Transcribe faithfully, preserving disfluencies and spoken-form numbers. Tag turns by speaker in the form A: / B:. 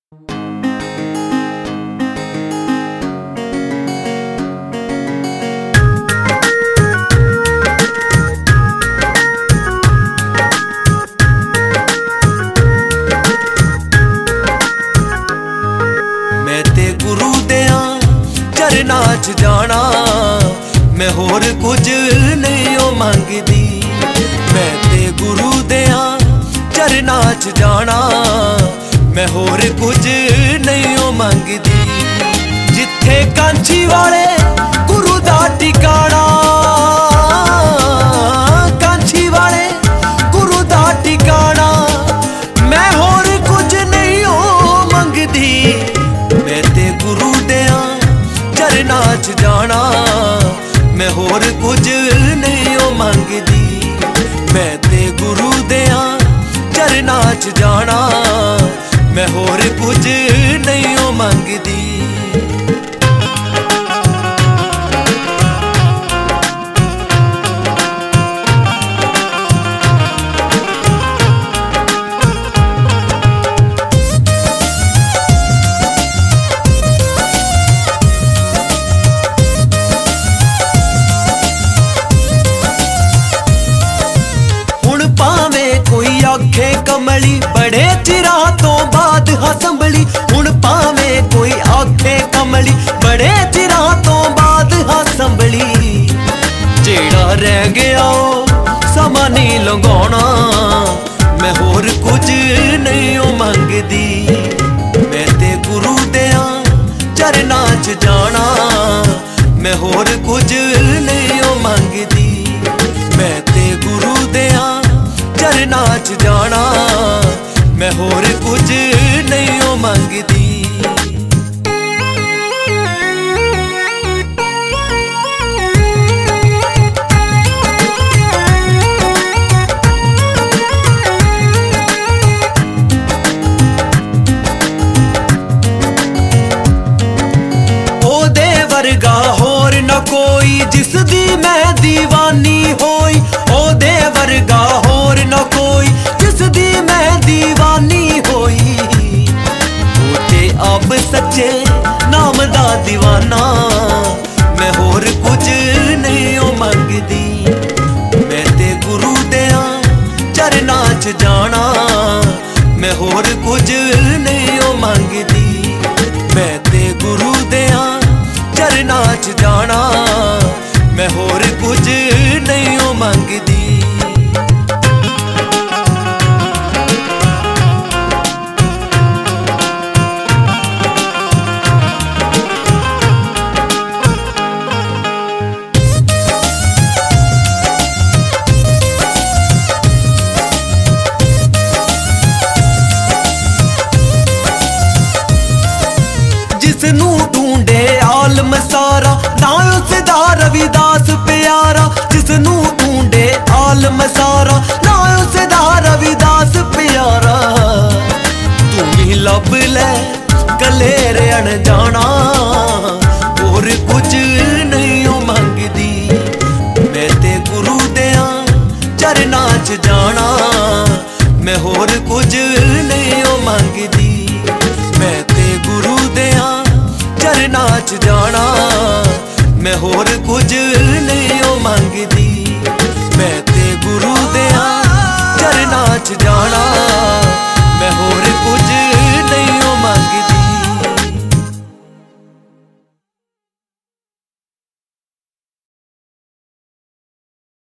A: चरनां च जाना मैं होर कुछ नहीं ओ मंगदी। मैं ते गुरु देयां चरनां च जाना मैं होर कुछ नहीं ओ मंगदी। जिथे कांची वाले गुरु दा टिकाणा, कांची वाले गुरु दा टिकाणा मैं होर कुछ नहीं ओ मंगदी। मैं ते गुरु देयां चरनां च जाना मैं होर कुछ नहीं ओ मंगदी। मैं ते गुरु देयां चरनां च जाना मैं होर कुछ नहीं ओ मंगदी। आखे कमली बड़े चिरां तो बाद हां संभली, हुण भावें कोई आखे कमली बड़े चिरां तो बाद हां संभली। जेड़ा रह गया ओ समा नहीं लंघाउणा मैं होर कुछ नहीं ओ मंगदी। मैं ते गुरु देयां चरनां च जाना मैं होर कुछ नहीं ओ मंगदी। मैं ते गुरु देयां चरनां च जाना मैं होर कुछ नहीं ओ मंगदी। ओदे वर्गा होर न कोई जिस दी मैं दीवानी होई। ओदे वर्गा होर न कोई जिस दी मैं दीवानी होई। ओते आप सच्चे नाम दा दीवाना मैं होर कुछ नहीं ओ मंगदी। मैं ते गुरु देयां चरनां च जाना मैं होर कुछ नहीं ओ मंगदी। मैं ते गुरु देयां चरनां च जाना मैं होर कुछ नहीं ओ मंगदी। जिसनू ढूंढे आलम सारा ना उसदा रविदास प्यारा। जिसनू ढूंढे आलम सारा ना उसदा रविदास प्यारा। तू ही लब ले कलेरे अनजाना होर कुछ नहीं ओ मंगदी। मैं ते गुरु देयां चरनां च जाना मैं होर कुछ नहीं ओ मंगदी। मैं ते गुरु देयां चरनां च जाना मैं होर कुछ नहीं ओ मंगदी। मैं ते गुरु देयां चरनां च जाना